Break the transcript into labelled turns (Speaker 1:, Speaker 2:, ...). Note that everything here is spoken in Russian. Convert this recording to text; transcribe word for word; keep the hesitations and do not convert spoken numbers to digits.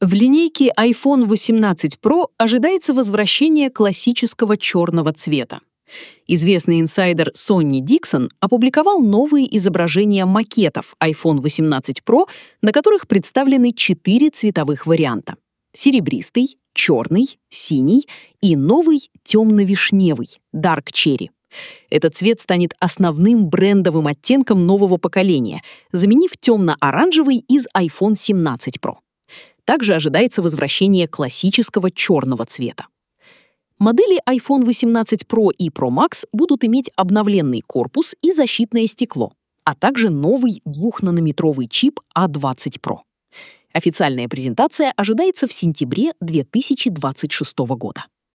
Speaker 1: В линейке айфон восемнадцать про ожидается возвращение классического черного цвета. Известный инсайдер Сонни Диксон опубликовал новые изображения макетов айфон восемнадцать про, на которых представлены четыре цветовых варианта: серебристый, черный, синий и новый темно-вишневый Dark Cherry. Этот цвет станет основным брендовым оттенком нового поколения, заменив темно-оранжевый из айфон семнадцать про. Также ожидается возвращение классического черного цвета. Модели айфон восемнадцать про и Pro Max будут иметь обновленный корпус и защитное стекло, а также новый двухнанометровый чип а двадцать про. Официальная презентация ожидается в сентябре две тысячи двадцать шестого года.